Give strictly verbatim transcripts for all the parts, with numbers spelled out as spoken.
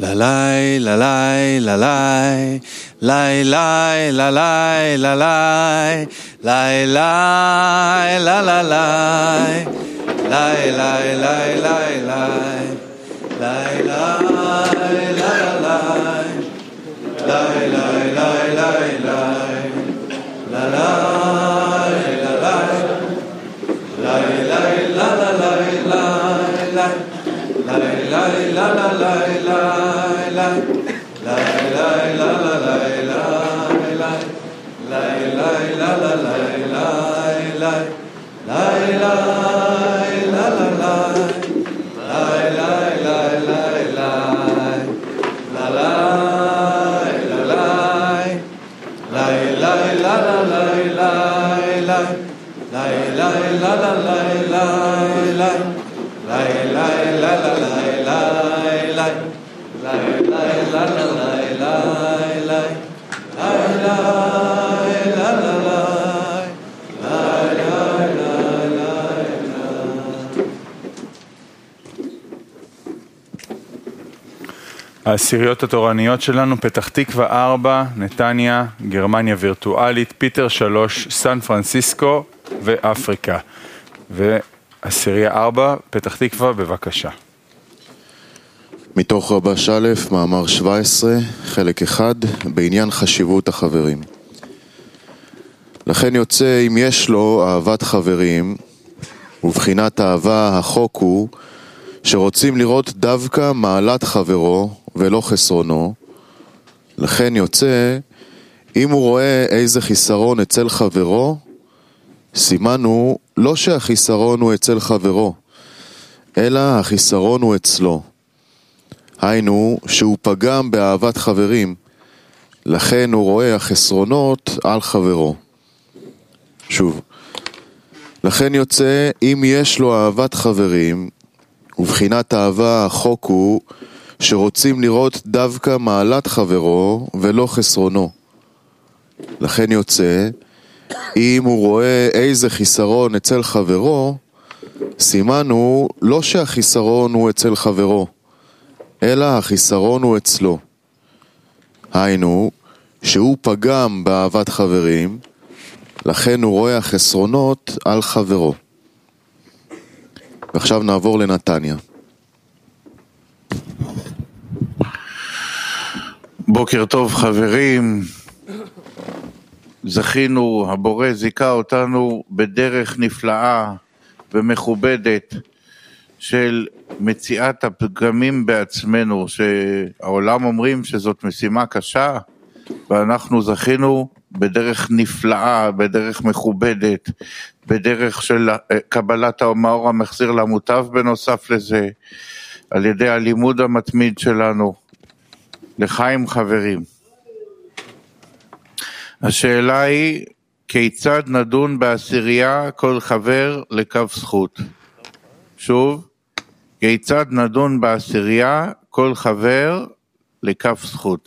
La la la la la la la la la la la la la la la la la la la la העשיריות התורניות שלנו: פתח תקווה ארבע, נתניה, גרמניה וירטואלית, פיטר שלוש, סן פרנסיסקו ואפריקה. ועשירייה ארבע, פתח תקווה, בבקשה. מתוך רבש א', מאמר שבע עשרה, חלק אחד, בעניין חשיבות החברים. לכן יוצא, אם יש לו אהבת חברים, ובחינת אהבה החוק הוא, שרוצים לראות דווקא מעלת חברו ולא חסרונו. לכן יוצא, אם הוא רואה איזה חיסרון אצל חברו, סימן הוא לא שהחיסרון הוא אצל חברו, אלא החיסרון הוא אצלו. היינו שהוא פגם באהבת חברים, לכן הוא רואה החסרונות על חברו. שוב, לכן יוצא, אם יש לו אהבת חברים, ובחינת אהבה החוק הוא שרוצים לראות דווקא מעלת חברו ולא חסרונו. לכן יוצא, אם הוא רואה איזה חיסרון אצל חברו, סימן הוא לא שהחיסרון הוא אצל חברו, אלא החיסרון הוא אצלו. היינו, שהוא פגם באהבת חברים, לכן הוא רואה החסרונות על חברו. ועכשיו נעבור לנתניה. בוקר טוב חברים, זכינו, הבורא זיכה אותנו בדרך נפלאה ומכובדת של מציאת הפגמים בעצמנו, שהעולם אומרים שזאת משימה קשה, ואנחנו זכינו בדרך נפלאה, בדרך מכובדת, בדרך של קבלת המאור המחזיר למוטב בנוסף לזה, על ידי הלימוד המתמיד שלנו. לחיים חברים. השאלה היא, כיצד נדון בעשירייה כל חבר לקו זכות? שוב, כיצד נדון בעשירייה כל חבר לקו זכות?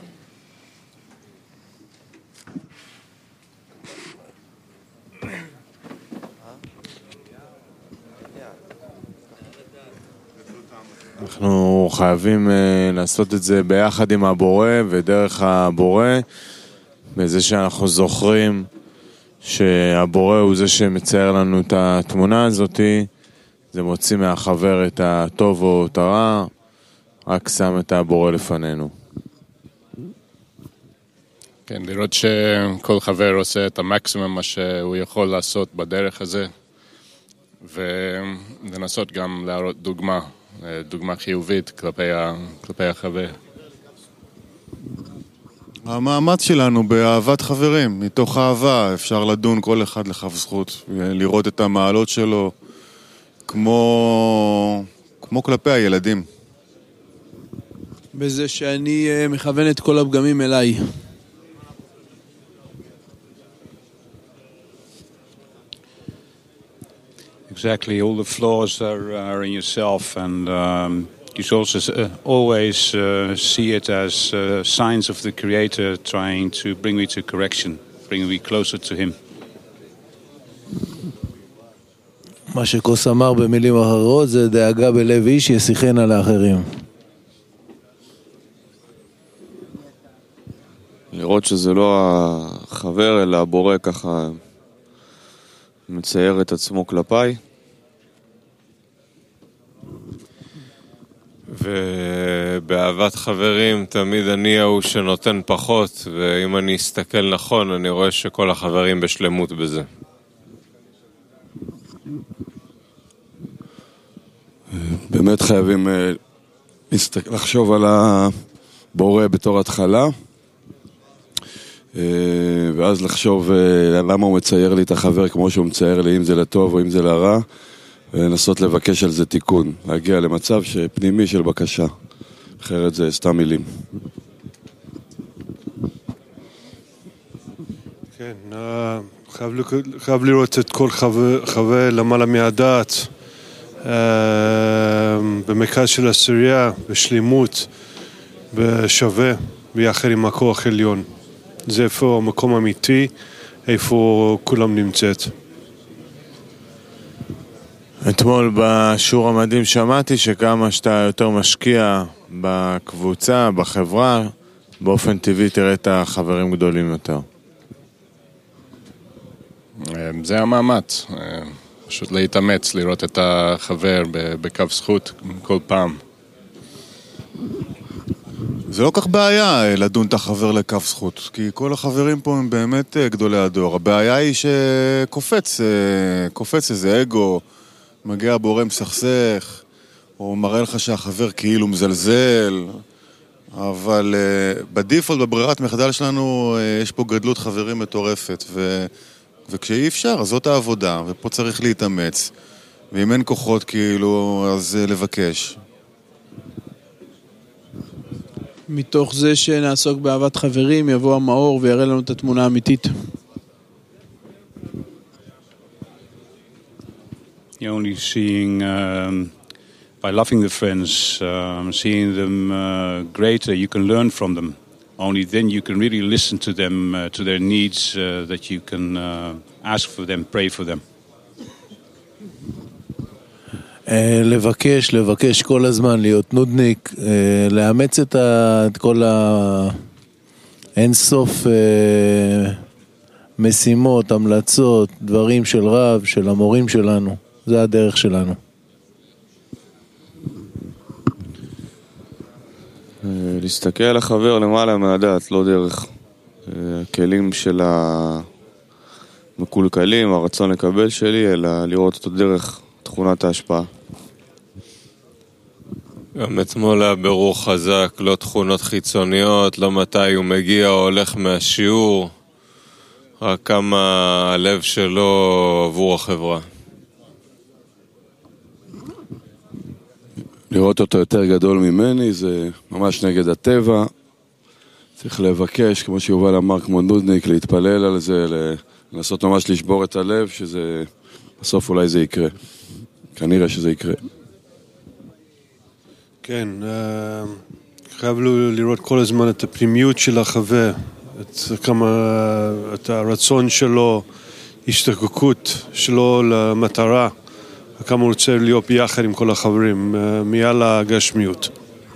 אנחנו חייבים uh, לעשות את זה ביחד עם הבורא ודרך הבורא, בזה שאנחנו זוכרים שהבורא הוא זה שמצייר לנו את התמונה הזאת, זה מוציא מהחבר את הטוב או את הרע, רק שם את הבורא לפנינו. כן, לראות שכל חבר עושה את המקסימום מה שהוא יכול לעשות בדרך הזה, ולנסות גם להראות דוגמה, דוגמה חיובית כלפי, ה, כלפי החבר. המאמץ שלנו באהבת חברים, מתוך אהבה אפשר לדון כל אחד לכף זכות, לראות את המעלות שלו כמו, כמו כלפי הילדים. בזה שאני מכוון את כל הפגמים אליי. Exactly, all the flaws are, are in yourself, and um, you should also uh, always uh, see it as uh, signs of the Creator trying to bring me to correction, bring me closer to Him. מה שקוס אמר במילים אחרות זה דאגה בלב איש ישיחנה לאחרים. לראות שזה לא החבר אלא הבורא ככה מצייר את עצמו כלפיי. ובאהבת חברים תמיד אני ההוא שנותן פחות, ואם אני אסתכל נכון אני רואה שכל החברים בשלמות בזה. באמת חייבים לחשוב על הבורא בתור התחלה, ואז לחשוב למה הוא מצייר לי את החבר כמו שהוא מצייר לי, אם זה לטוב או אם זה לרע, ולנסות לבקש על זה תיקון, להגיע למצב פנימי של בקשה, אחרת זה סתם מילים. כן, חייב לראות את כל חבר למעלה מהדעת, במרכז של עשירייה, בשלימות, בשווה, ביחד עם הכוח עליון. זה איפה המקום אמיתי, איפה כולם נמצאת. אתמול בשיעור המדהים שמעתי שכמה שאתה יותר משקיע בקבוצה, בחברה, באופן טבעי תראה את החברים גדולים יותר. זה המאמץ, פשוט להתאמץ, לראות את החבר בקו זכות כל פעם. זה לא כך בעיה לדון את החבר לקו זכות, כי כל החברים פה הם באמת גדולי הדור. הבעיה היא שקופץ, קופץ איזה אגו, מגיע בורא מסכסך, או מראה לך שהחבר כאילו מזלזל, אבל בדיפולט, בברירת מחדל שלנו, יש פה גדלות חברים מטורפת, ו... וכשאי אפשר, אז זאת העבודה, ופה צריך להתאמץ, ואם אין כוחות כאילו, אז לבקש. מתוך זה שנעסוק באהבת חברים, יבוא המאור ויראה לנו את התמונה האמיתית. You're only seeing, um, by loving the friends, um, seeing them uh, greater, you can learn from them. Only then you can really listen to them, uh, to their needs, uh, that you can uh, ask for them, pray for them. לבקש, לבקש כל הזמן, להיות נודניק, לאמץ את, ה, את כל האינסוף משימות, המלצות, דברים של רב, של המורים שלנו. זה הדרך שלנו. להסתכל על החבר למעלה מהדעת, לא דרך הכלים של המקולקלים, הרצון לקבל שלי, אלא לראות אותו דרך תכונת ההשפעה. גם אתמול היה ברור חזק, לא תכונות חיצוניות, לא מתי הוא מגיע או הולך מהשיעור, רק כמה הלב שלו עבור החברה. לראות אותו יותר גדול ממני, זה ממש נגד הטבע. צריך לבקש, כמו שיובל אמר, כמו נודניק, להתפלל על זה, לנסות ממש לשבור את הלב, שזה, בסוף אולי זה יקרה. כנראה שזה יקרה. כן, חייב לראות כל הזמן את הפנימיות של החבר, את כמה, את הרצון שלו, השתוקקות שלו למטרה, כמה הוא רוצה להיות ביחד עם כל החברים, מעל הגשמיות.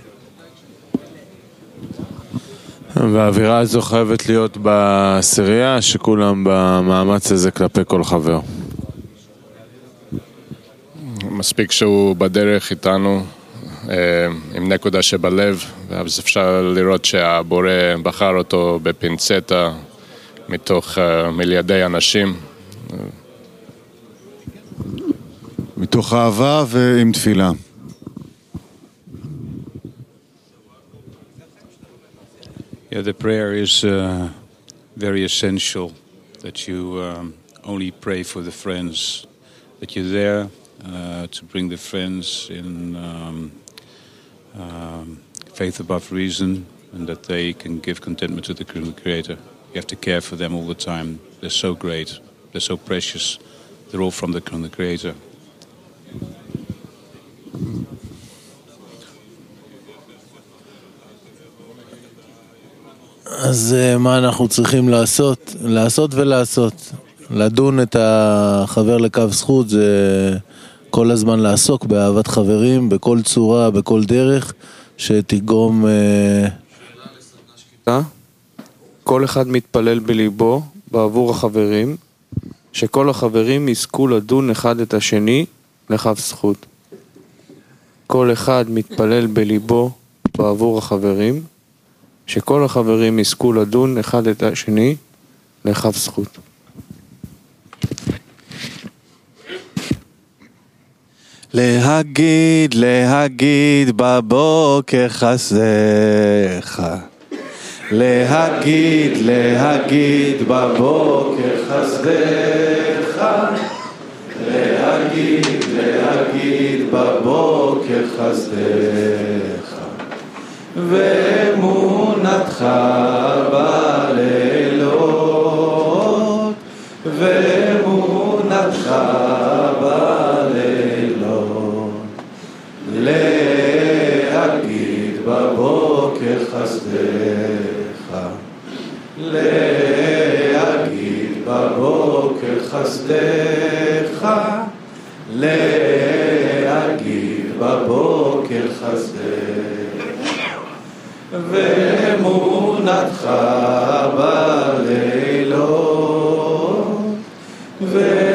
והאווירה הזו חייבת להיות בעשירייה, שכולם במאמץ הזה כלפי כל חבר. מספיק שהוא בדרך איתנו, עם נקודה שבלב, ואז אפשר לראות שהבורא בחר אותו בפינצטה מתוך מיליארדי אנשים. מתוך אהבה ועם תפילה. Yeah, the prayer is uh, very essential, that you um, only pray for the friends, that you're there uh, to bring the friends in um, um, faith above reason, and that they can give contentment to the Creator. You have to care for them all the time. They're so great, they're so precious, they're all from the, from the Creator. אז מה אנחנו צריכים לעשות? לעשות ולעשות. לדון את החבר לקו זכות זה כל הזמן לעסוק באהבת חברים, בכל צורה, בכל דרך, שתגרום... שכל אחד מתפלל בליבו בעבור החברים, שכל החברים יזכו לדון אחד את השני לכף זכות. כל אחד מתפלל בליבו בעבור החברים, שכל החברים יזכו לדון אחד את השני לכף זכות. להגיד, להגיד בבוקר חסדיך. להגיד, להגיד בבוקר חסדיך. להגיד, להגיד בבוקר חסדיך. ואמונתך בלילות. ואמונתך בלילות. להגיד בבוקר חסדיך. להגיד בבוקר חסדיך. להגיד בבוקר חסדיך. ואמונתך בלילות.